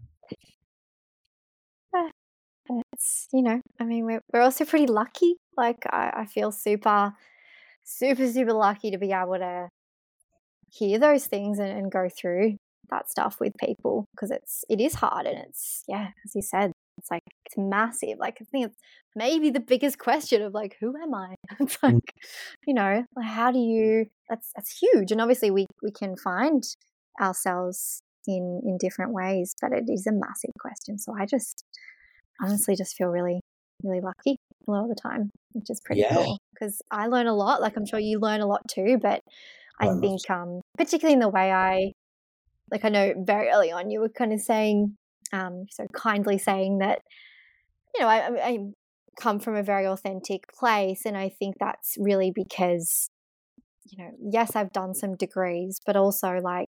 Yeah. And it's, you know, I mean, we're, we're also pretty lucky. Like, I, I feel super, super, super lucky to be able to hear those things and, and go through that stuff with people because it's, it is hard and it's, yeah, as you said, it's like, it's massive. Like, I think it's maybe the biggest question of like, who am I? It's like, Mm. you know, like, how do you, that's, that's huge. And obviously we, we can find ourselves in, in different ways, but it is a massive question. So I just, honestly just feel really, really lucky a lot of the time, which is pretty Yeah. cool because I learn a lot. Like I'm sure you learn a lot too, but I Very much. think um, particularly in the way I, like I know very early on you were kind of saying, um, so kindly saying that, you know, I, I I come from a very authentic place, and I think that's really because, you know, yes, I've done some degrees, but also like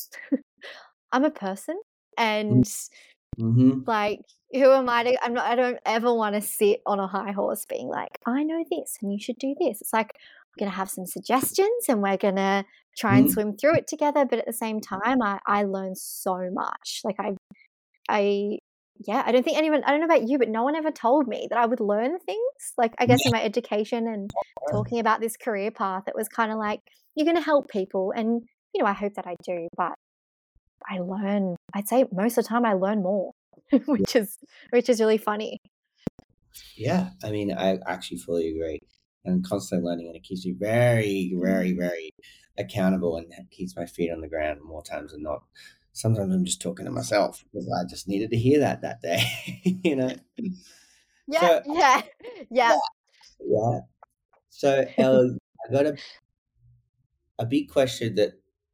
I'm a person, and Mm-hmm. like, who am I to I'm not I don't ever wanna sit on a high horse being like, "I know this and you should do this." It's like, we're gonna have some suggestions and we're gonna try and Mm-hmm. swim through it together, but at the same time, I I learn so much. Like, I I yeah, I don't think anyone I don't know about you, but no one ever told me that I would learn things. Like, I guess in my education and talking about this career path, it was kinda like, "You're gonna help people," and, you know, I hope that I do, but I learn I'd say most of the time I learn more, which is which is really funny. Yeah, I mean, I actually fully agree. And constantly learning, and it keeps me very, very, Mm. very accountable, and it keeps my feet on the ground more times than not. Sometimes I'm just talking to myself because I just needed to hear that that day, you know. Yeah, So yeah, yeah. yeah, yeah. So Ellie, I got a a big question that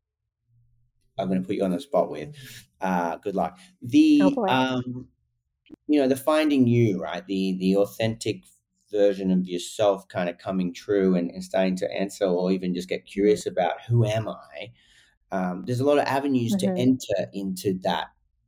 I'm going to put you on the spot with. Uh, good luck. Oh The boy. um, you know, the finding you, right? The the authentic version of yourself kind of coming true and, and starting to answer or even just get Mm. curious about who am I? Um, there's a lot of avenues to Mhm. enter into that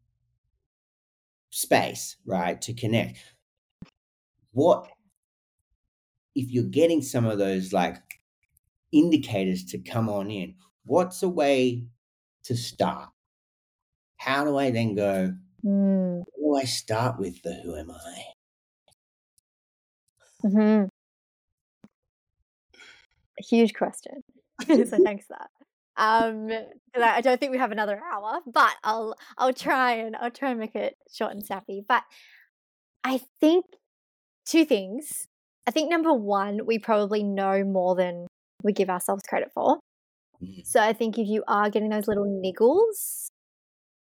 space, right? To connect. What if you're getting some of those like indicators to come on in? What's a way to start? How do I then go? Mm. Where do I start with the who am I? Mhm. Huge question. So thanks for that. Um, 'cause I I don't think we have another hour, but I'll I'll try and I'll try and make it short and snappy. But I think two things. I think number one, we probably know more than we give ourselves credit for. Mm, So I think if you are getting those little niggles,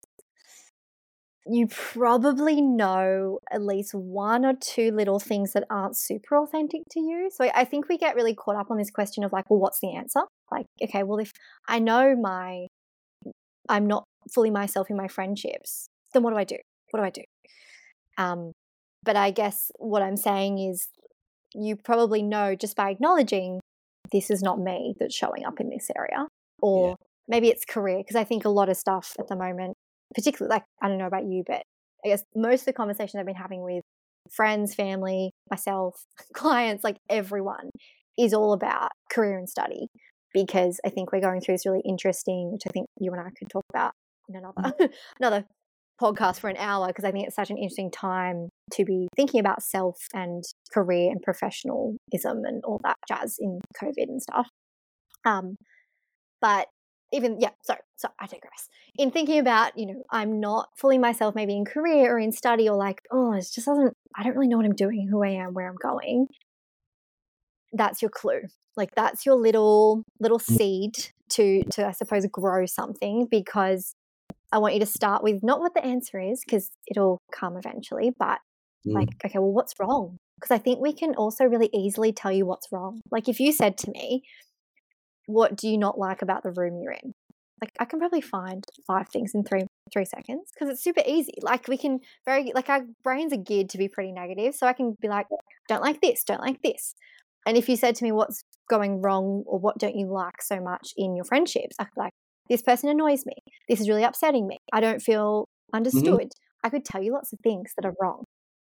you probably know at least one or two little things that aren't super authentic to you. So I, I think we get really caught up on this question of like, well, what's the answer? Like, okay, well, if I know my, I'm not fully myself in my friendships, then what do I do? What do I do? Um, but I guess what I'm saying is you probably know just by acknowledging this is not me that's showing up in this area, or yeah. maybe it's career, because I think a lot of stuff at the moment, particularly, like, I don't know about you, but I guess most of the conversations I've been having with friends, family, myself, clients, like everyone, is all about career and study, because I think we're going through this really interesting, which I think you and I could talk about in another another podcast for an hour, because I think it's such an interesting time to be thinking about self and career and professionalism and all that jazz in COVID and stuff. Um, but even, yeah, sorry, sorry, I digress. In thinking about, you know, I'm not fully myself maybe in career or in study, or like, oh, it just doesn't, I don't really know what I'm doing, who I am, where I'm going. That's your clue. Like, that's your little, little seed to, to, I suppose, grow something, because I want you to start with not what the answer is, because it'll come eventually, but mm. like, okay, well, what's wrong? Because I think we can also really easily tell you what's wrong. Like, if you said to me, what do you not like about the room you're in? Like, I can probably find five things in three three seconds, because it's super easy. Like, we can very, like, our brains are geared to be pretty negative. So I can be like, don't like this, don't like this. And if you said to me, what's going wrong, or what don't you like so much in your friendships? I could be like, this person annoys me. This is really upsetting me. I don't feel understood. Mm-hmm. I could tell you lots of things that are wrong.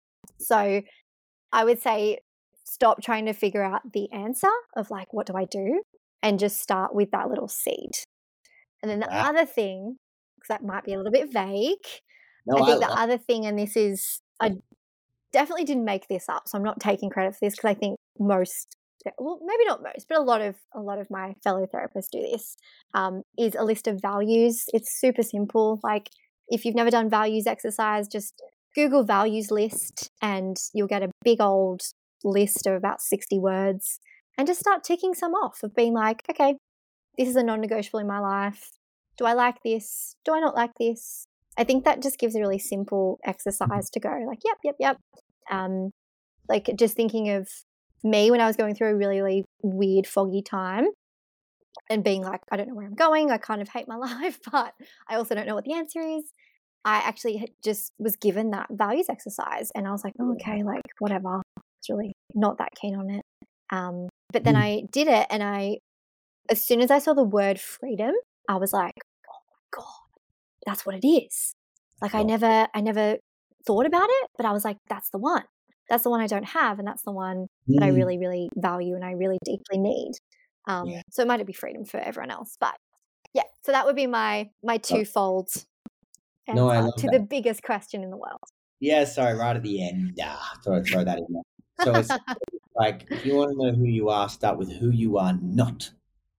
So I would say stop trying to figure out the answer of like, what do I do? And just start with that little seed. And then the wow. other thing, because that might be a little bit vague, no, I think I the other thing, and this is, I definitely didn't make this up, so I'm not taking credit for this, because I think most, well, maybe not most, but a lot of a lot of my fellow therapists do this, um, is a list of values. It's super simple. Like, if you've never done values exercise, just Google values list and you'll get a big old list of about sixty words, and just start ticking some off of being like, okay, this is a non-negotiable in my life. Do I like this? Do I not like this? I think that just gives a really simple exercise to go like, yep, yep, yep. Um, like, just thinking of me when I was going through a really, really weird, foggy time and being like, I don't know where I'm going. I kind of hate my life, but I also don't know what the answer is. I actually just was given that values exercise, and I was like, oh, okay, like, whatever. It's really not that keen on it. Um, but then mm. I did it, and I, as soon as I saw the word freedom, I was like, oh my God, that's what it is. Like, I never, I never thought about it, but I was like, that's the one. That's the one I don't have, and that's the one mm. that I really, really value and I really deeply need. Um, yeah. So it might be freedom for everyone else, but yeah. So that would be my my twofold answer no, I love to that. The biggest question in the world. Yeah, sorry, right at the end. Ah, throw, throw that in there. So it's like, if you want to know who you are, start with who you are not,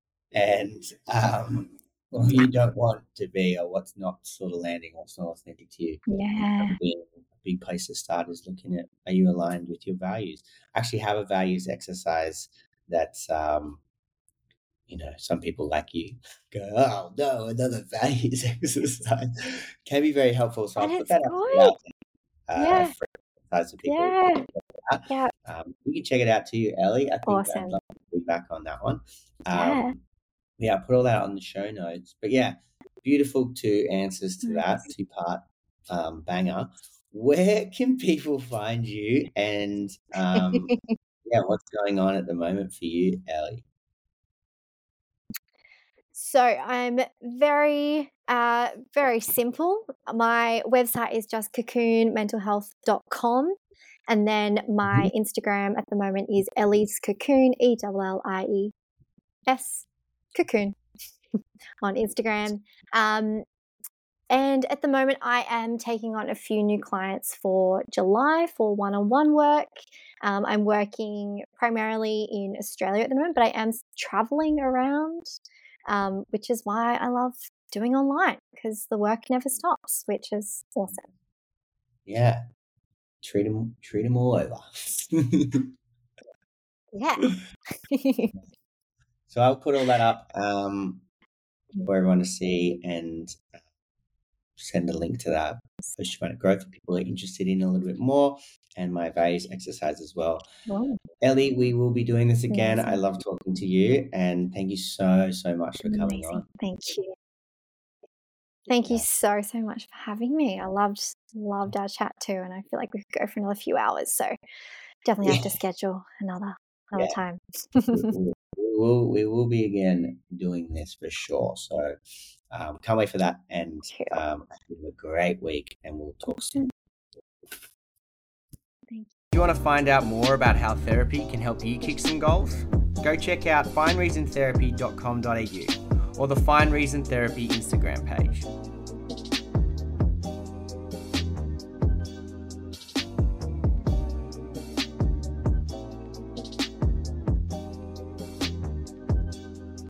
and um, who you don't want to be, or what's not sort of landing, what's not authentic to you. Yeah. A big place to start is looking at, are you aligned with your values? Actually have a values exercise that's, um, you know, some people like you go, oh no, another values exercise can be very helpful. So and I'll put that good. out there. Uh, yeah. For people yeah. yeah. Um, you can check it out too, Ellie. I think awesome. I'd love to feedback on that one. Um, yeah. Yeah, I'll put all that on the show notes. But yeah, beautiful two answers to that two part um, banger. Where can people find you, and um, yeah, what's going on at the moment for you, Ellie? So I'm very, uh, very simple. My website is just cocoon mental health dot com. And then my mm-hmm. Instagram at the moment is Ellie's Cocoon, E L L I E S, Cocoon on Instagram. Um, And at the moment, I am taking on a few new clients for July for one-on-one work. Um, I'm working primarily in Australia at the moment, but I am traveling around, um, which is why I love doing online, because the work never stops, which is awesome. Yeah. Treat them, treat them all over. yeah. So I'll put all that up um, for everyone to see, and send a link to that post-traumatic growth for people who are interested in a little bit more, and my various exercise as well. Oh, Ellie, we will be doing this again. amazing. I love talking to you, and thank you so, so much for coming Amazing. on. Thank you. Thank you Yeah. so, so much for having me. I loved loved our chat too, and I feel like we could go for another few hours. So definitely have to schedule another another Yeah. time. we, we, we will we will be again doing this for sure. So um, can't wait for that, and Cool. um, have a great week, and we'll talk soon. Thank you. If you want to find out more about how therapy can help you kick some goals, go check out find reason therapy dot com dot a u or the Find Reason Therapy Instagram page.